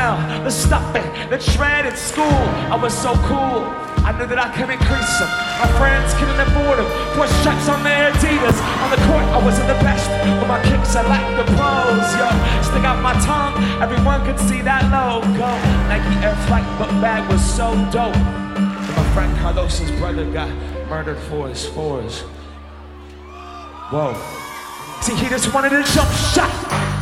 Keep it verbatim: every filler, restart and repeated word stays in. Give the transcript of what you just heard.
smell, the stuffing, the tread at school. I was so cool, I knew that I could increase them. My friends couldn't afford them. Four stripes on their Adidas. On the court, I wasn't the best, but my kicks are like the pros, yo. Stick out my tongue, everyone could see that logo. Nike Air Flight book bag was so dope. And my friend Carlos's brother got murdered for his fours. Whoa. See, he just wanted a jump shot.